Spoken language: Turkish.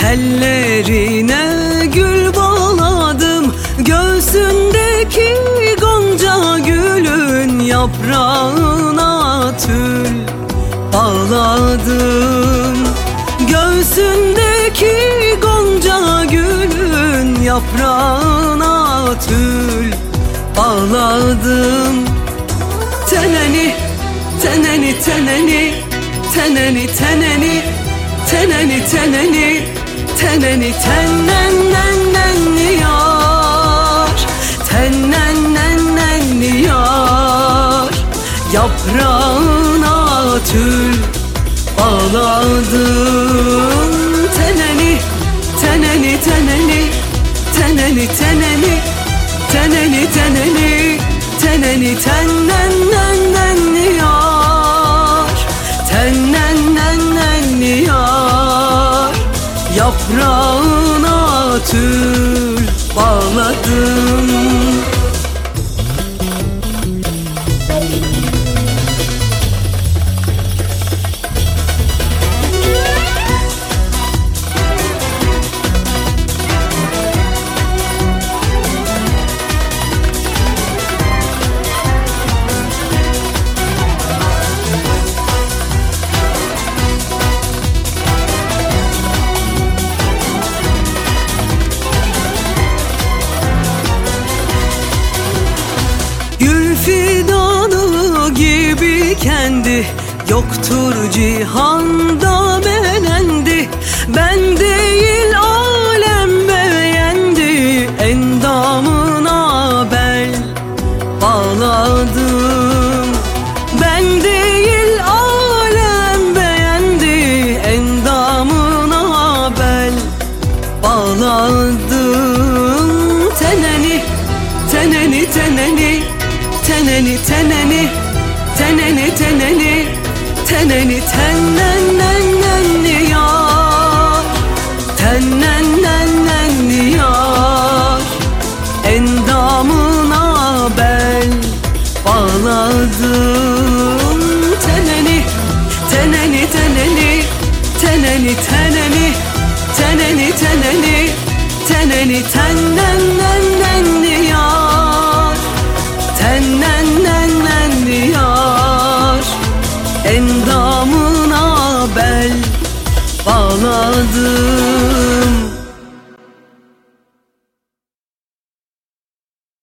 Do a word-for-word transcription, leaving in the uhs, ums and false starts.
Tellerine gül bağladım, göğsündeki gonca gülün yaprağına tül bağladım. Göğsündeki gonca gülün yaprağına tül bağladım. Teneni, teneni, teneni, teneni, teneni, teneni, teneni, teneni, tennennennenni yar, tennennennenni yar. Yaprağına tül bağladım. Teneni, teneni, teneni, teneni, teneni, teneni, teneni, teneni, tennennennenni yar, tennennennenni yar. Yaprağına tül bağladım. Fidanı gibi kendi yoktur cihanda beğendi. Ben değil alem beğendi, endamına bel bağladım. Ben değil alem beğendi, endamına bel bağladım. Teneni, teneni, teneni, teneni, teneni, teneni, teneni, teneni, tennennennenni yar, tennennennenni yar. Endamına bel bağladım. Teneni, teneni, teneni, teneni, teneni, teneni, teneni, teneni, tennennennenni yar, tennennennenni yar. Endamına bel bağladım.